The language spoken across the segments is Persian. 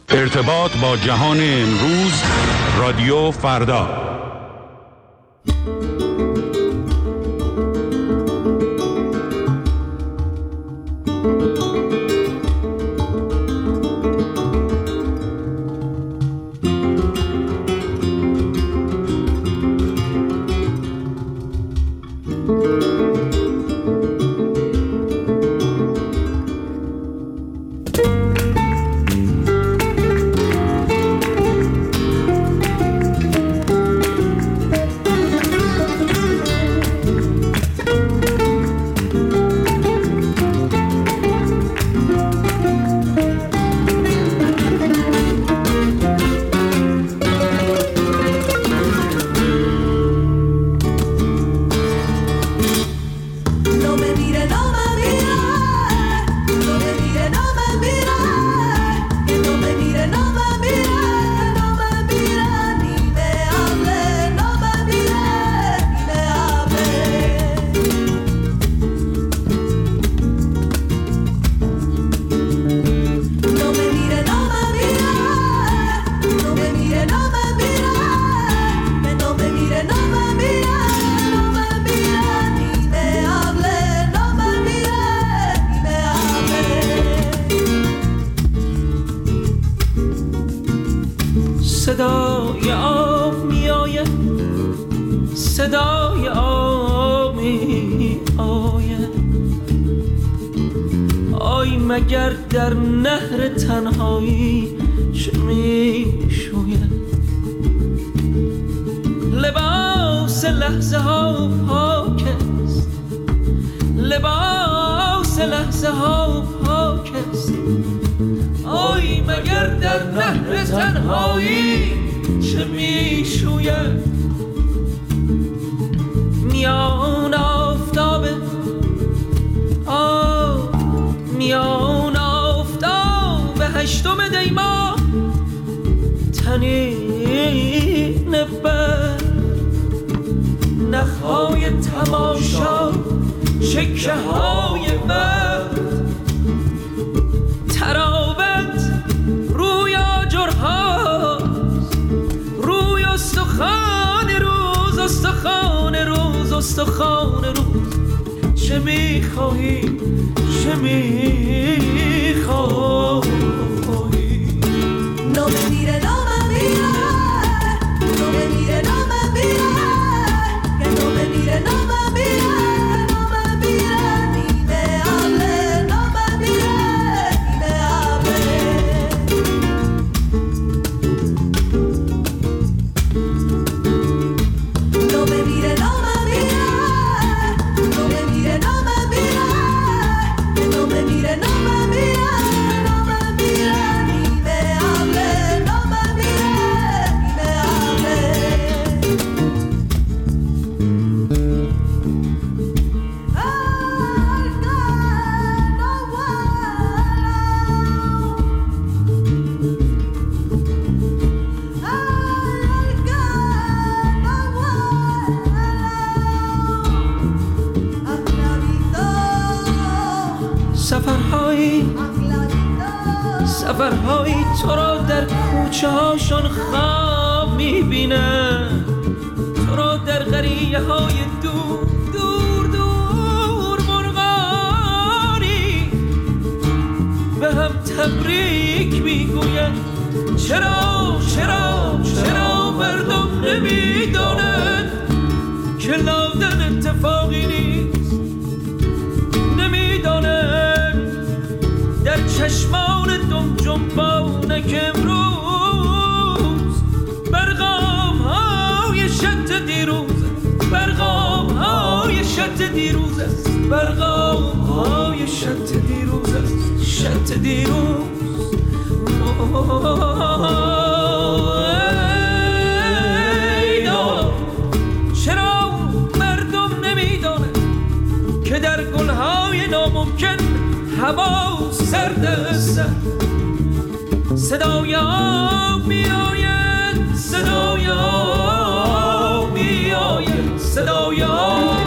ارتباط با جهان امروز، رادیو فردا. صدای آب می آید، صدای آب می آید. آی مگر در نهر تنهایی چه می شوید؟ لباس لحظه ها پاک است، لباس لحظه ها پاک است. آی مگر در نهر تنهایی چه می شوید؟ میان آفتاب میان آفتاب هشتم دی ماه تنین بر نخهای تماشا چکه های بر تراوت روی آجرهاست، روی استخوان روز، استخوان روز، استخوان روز. چه میخواهی، چه میخواهی؟ No me mire, no me mire, no me mire, no me mire, que no me mire, no me mire, no me mire, ni me hable, no me mire, ni me hable. No me mire, no me mire, no me mire, no me mire, que no me mire, no me mire, no me mire, ni me hable, no me mire, ni me hable. Ay, que no vuelo. Ay, que no vuelo. Aclarito, سفرهایی تو را در کوچه هاشون خواب میبینن، تو را در قریه های دور دور دور مرغانی به هم تبریک میگوین. چرا چرا چرا مردم نمیدانند که لادن اتفاقی نیست؟ نمیدانند در چشمان دم جنبانه که امروز برغام های شط دیروز، برغام های شط دیروز است، برغام های شط دیروز است، شط دیروز. چرا مردم نمیدانه که در گلهای ناممکن هوا سرد است؟ صدای آب می آید، صدای آب می آید، صدای آب.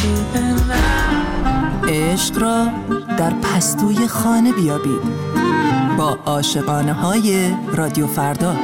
عشق را در پستوی خانه بیابید با عاشقانه های رادیو فردا.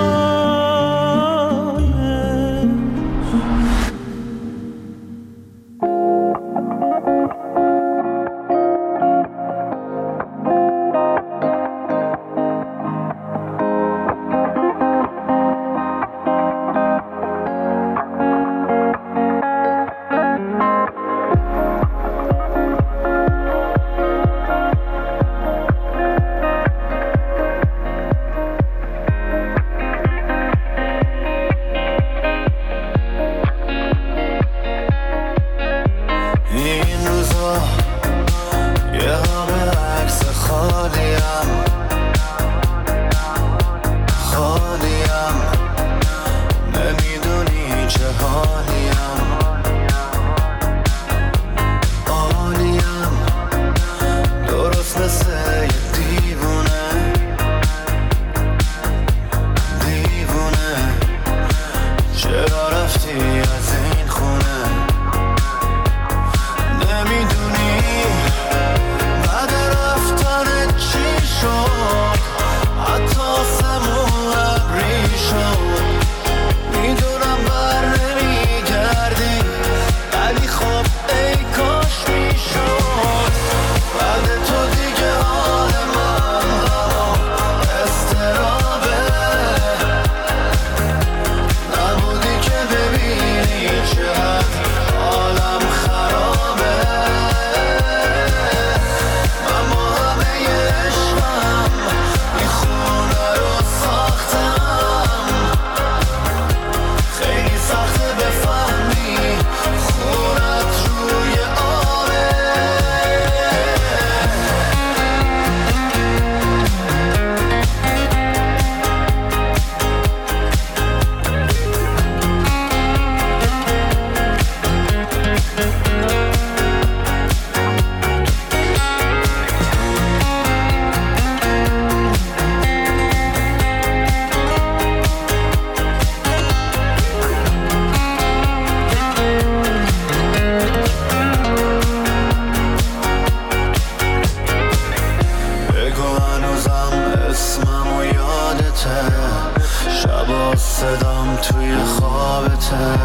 صدام توی خوابته،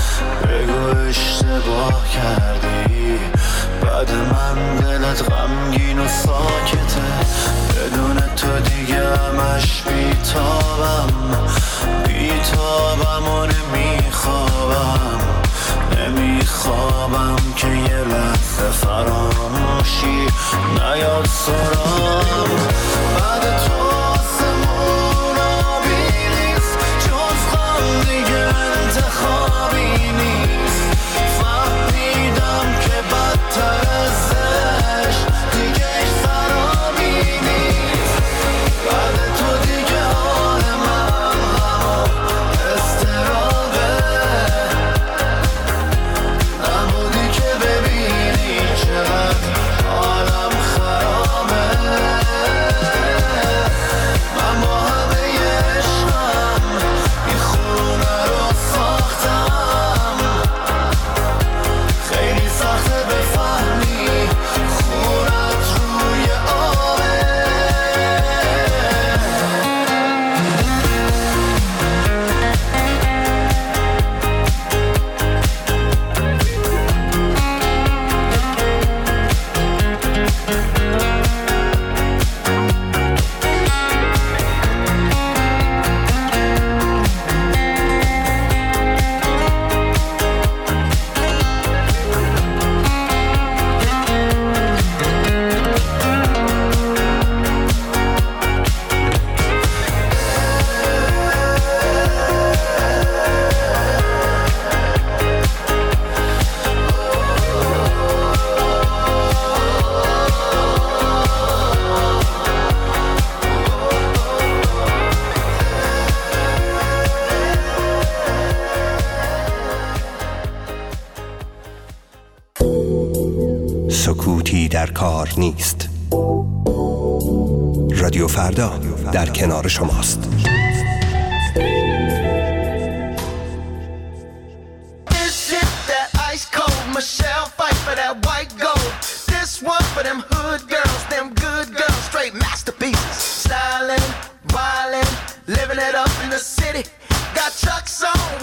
بگو اشتباه کردی، بعد من دلت غمگین و ساکته، بدون تو دیگه همش بیتابم و نمیخوابم که یه لحظه فراموشی نیاد سرام. بعد تو آسمون آبی نیست، جز غم دیگه انتخابی نیست، فهمیدم که بدتر ازش دیگه سرابی نیست. بعد تو دیگه حال من همون استرابه، نبودی که ببینی چقدر حالم خرابه. من با همه عشقم این خونه رو ساختم، خیلی سخته بفهمی خونت روی آبه. سکوتی در کار نیست. رادیو فردا در کنار شماست. This is that ice cold Michelle.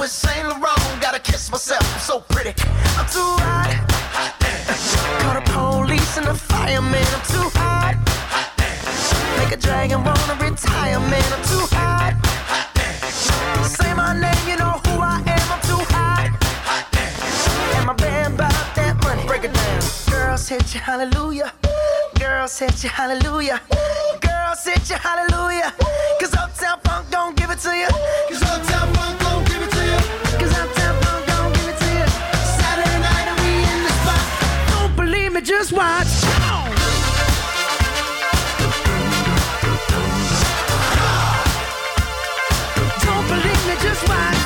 with Saint Laurent. Gotta kiss myself, I'm so pretty. I'm too hot. Call the police and the fireman. I'm too hot. Make a dragon wanna retire, man. I'm too hot. Say my name, you know who I am. I'm too hot. And my band bought that money. Break it down. Girls hit you, hallelujah. Girls hit you, hallelujah. Girls hit you, hallelujah. Cause Uptown Funk don't give it to you. Cause Uptown Funk don't give it to you. Cause Uptown Funk don't give it to you. Saturday night and we in the spot. Don't believe me, just watch. Don't believe me, just watch.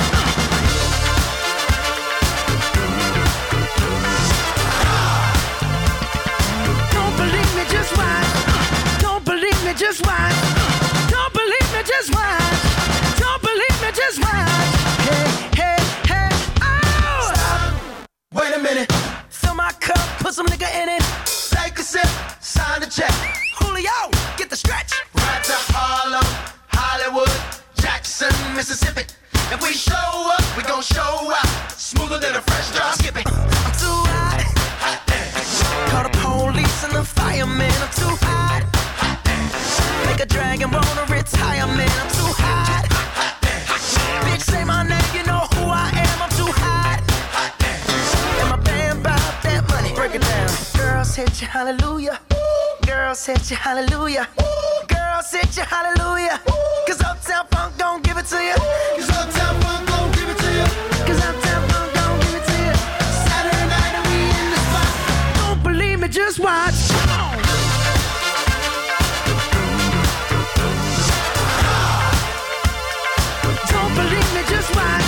Don't believe me, just watch. Don't believe me, just watch. Don't believe me, just watch. Don't believe me, just watch. Hey, hey, hey, oh! Stop. Wait a minute. Fill my cup, put some nigga in it. Take a sip, sign the check. Julio, get the stretch. Right to Harlem, Hollywood, Jackson, Mississippi. If we show up, we gon' show out. Smoother than a fresh drop. Skip it. I'm too hot. Call the police and the fireman. I'm too hot. Make a dragon wanna retire, man. I'm too hot. Bitch, say my name, you know who I am. I'm too hot. And my band bought that money. Break it down. Girls hit you, hallelujah. Girls hit you, hallelujah. Girls hit you, hallelujah. Cause Uptown Funk don't give it to you. Cause Uptown Funk don't give it to you. Cause Uptown Funk don't give it to you. Saturday night and we in the spot. Don't believe me, just watch. Don't believe me, just watch.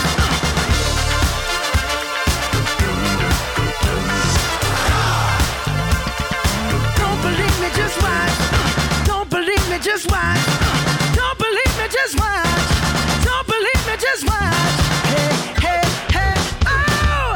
Don't believe me, just watch. Don't believe me, just watch. Don't believe me, just watch. Don't believe me, just watch. Hey, hey, hey, oh!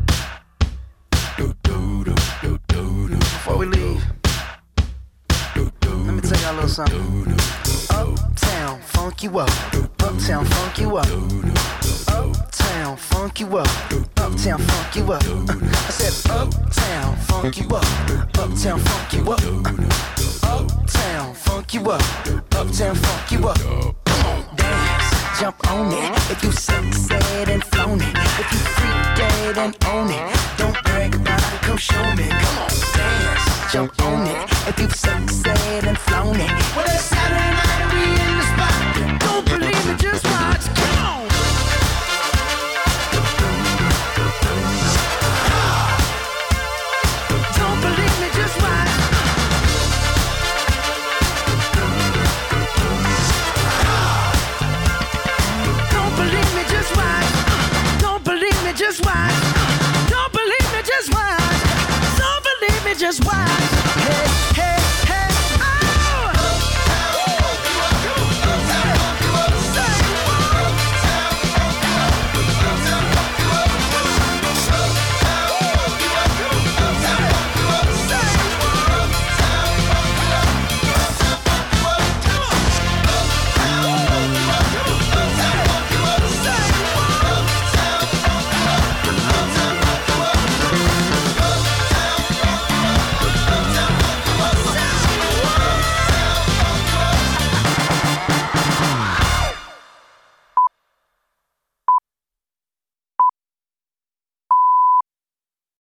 Before we leave, let me tell y'all a little something. Uptown, funk you up. Uptown, funk you up. Uptown, funk you up. Uptown, funk you up. I said uptown, funk you up. Uptown, funk you up. Uptown, funk you up. Uptown, funk you up. Dance, jump on it. If you succeed and flown it. If you freak dead and own it. Don't brag about it, come show me. Come on, dance, jump on it. If you succeed and flown it. Well, it's